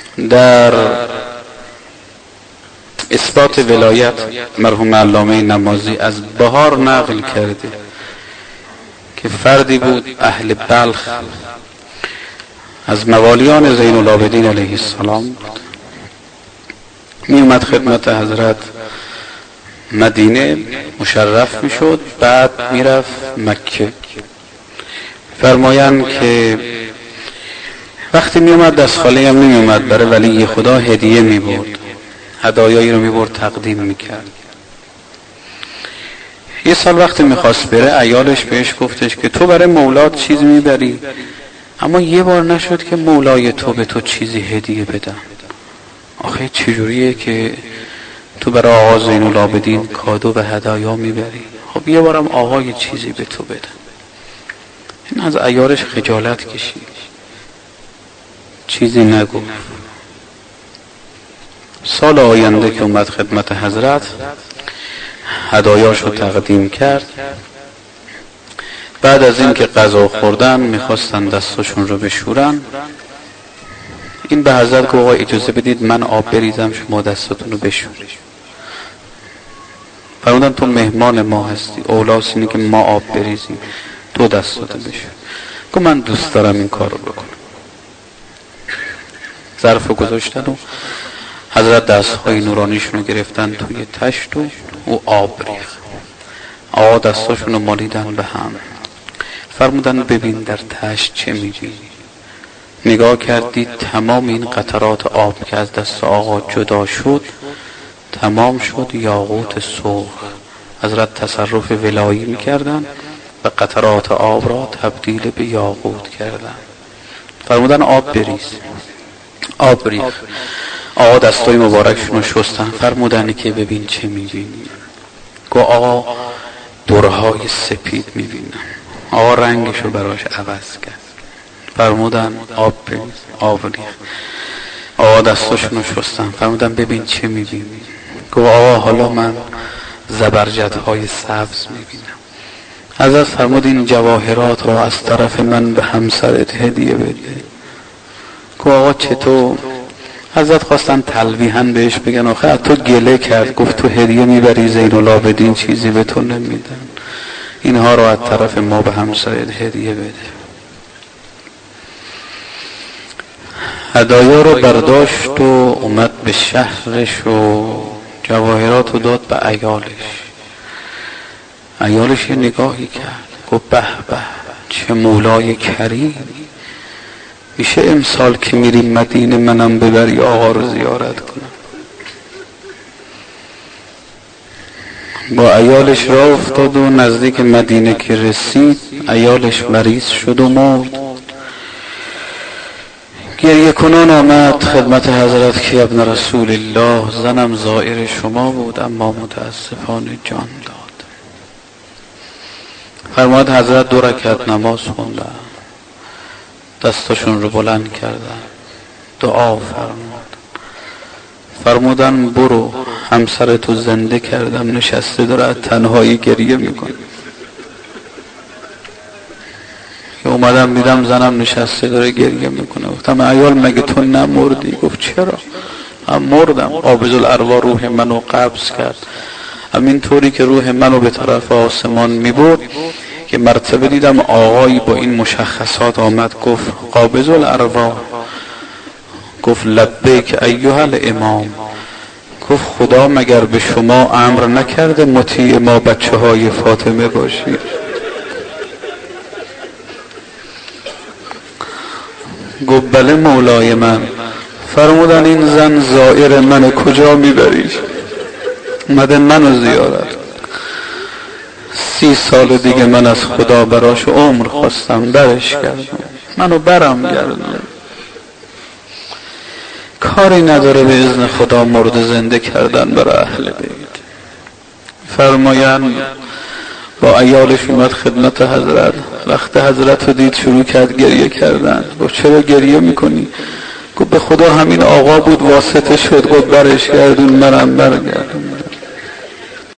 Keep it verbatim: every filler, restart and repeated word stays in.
در اثبات ولایت مرحوم علامه نمازی از بهار نقل کرده که فردی بود اهل بلخ از موالیان زین العابدین علیه السلام بود. می اومد خدمت حضرت مدینه مشرف می شد، بعد می رفت مکه. فرمایند که وقتی می اومد دست خالی هم نمی اومد، برای ولی خدا هدیه می برد، هدایایی رو می برد تقدیم می کرد. یه سال وقتی می خواست بره عیالش بهش گفتش که تو برای مولات چیز می بری، اما یه بار نشد که مولای تو به تو چیزی هدیه بدم. آخه چجوریه که تو برای آقا زین العابدین کادو و هدایا میبری؟ خب یه بارم آقا یه چیزی به تو بده. این از عیارش خجالت کشید، چیزی نگفت. سال آینده که اومد خدمت حضرت هدایاشو تقدیم کرد. بعد از این که غذا خوردن میخواستن دستاشون رو بشورن، این به حضرت گفت آقا اجازه بدید من آب بریزم شما دستاتون رو بشورید. فرمودن تو مهمان ما هستی، اولاس اینه که ما آب بریزیم، تو دستاتو بشور. گفت من دوست دارم این کار رو بکنم. ظرف رو گذاشتن و حضرت دستهای نورانیشون رو گرفتن توی تشت و او آب ریخت. آقا دستاشون رو مالیدن به هم. فرمودن ببین در تشت چه میبینی؟ نگاه کردید تمام این قطرات آب که از دست آقا جدا شد تمام شد یاقوت سرخ. حضرت تصرف ولایی میکردن و قطرات آب را تبدیل به یاقوت کردن. فرمودن آب بریز. آب ریخت. آقا دستای مبارکشون رو شستن. فرمودن که ببین چه میبینی؟ گو آقا درهای سپید میبینم. آقا رنگشو براش عوض کرد. فرمودن آب بریز. آب ریخت. آقا دستاشون رو شستن. فرمودن ببین چه میبینی؟ گو آقا حالا من زبرجدهای سبز میبینم. حضرت فرمود این جواهرات را از طرف من به همسرت هدیه بده. گو آقا چطور؟ حضرت خواستن تلویحاً بهش بگن آخه تو گله کرد، گفت تو هدیه میبری زین العابدین چیزی به تو نمیدن، اینها را از طرف ما به همسرت هدیه بده. هدایا رو برداشت و اومد به شهرش و جواهرات رو داد به عیالش. عیالش یه نگاهی کرد، گفت به به چه مولای کریم، میشه امسال که میریم مدینه منم ببری آقا رو زیارت کنم. با عیالش راه افتاد و نزدیک مدینه که رسید عیالش مریض شد و مرد. گریه کنان آمد خدمت حضرت که ابن رسول الله زنم زائر شما بود اما متاسفانه جان داد. فرمود حضرت دو رکعت نماز خوندن، دستاشون رو بلند کردن، دعا فرمود. فرمودن برو همسرتو زنده کردم، نشسته داره تنهایی گریه میکنه. که اومدم دیدم زنم نشسته داره گریه میکنه. گفتم عیال مگه تو نمردی؟ گفت چرا؟ هم مردم، قابض الارواح روح منو قبض کرد. همین طوری که روح منو به طرف آسمان میبرد که مرتبه دیدم آقایی با این مشخصات آمد گفت قابض الارواح، گفت لبیک ایها الامام، گفت خدا مگر به شما امر نکرده مطیع ما بچه های فاطمه باشید؟ گفت بله مولای من. فرمودن این زن زائر من، کجا میبریش؟ اومده منو زیارت. سی سال دیگه من از خدا براش عمر خواستم، برش کردم، منو برم گردم. کاری نداره به اذن خدا مرد زنده کردن برای اهل بیت. فرمایند با عیالش اومد خدمت حضرت. وقت حضرت رو دید شروع کرد گریه کردن. گفت چرا گریه میکنی؟ گفت به خدا همین آقا بود واسطه شد، گفت برش گردون منم برگردم.